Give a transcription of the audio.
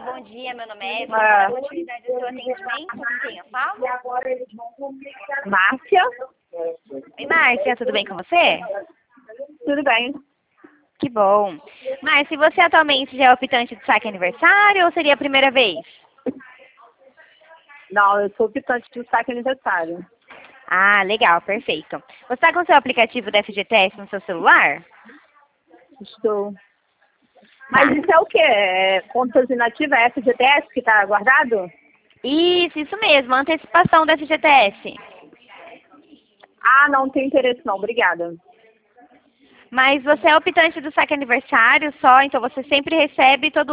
bom dia, meu nome é Eva. Continuidade do seu atendimento, com quem eu falo? Márcia? Oi, Márcia, tudo bem com você? Tudo bem. Que bom. Márcia, você atualmente já é optante do saque aniversário ou seria a primeira vez? Não, eu sou optante do saque aniversário. Ah, legal, perfeito. Você está com o seu aplicativo da FGTS no seu celular? Estou. Mas isso é o quê? É contas inativas, é FGTS que está guardado? Isso mesmo, antecipação da FGTS. Ah, não tem interesse não, obrigada. Mas você é optante do saque aniversário só, então você sempre recebe todo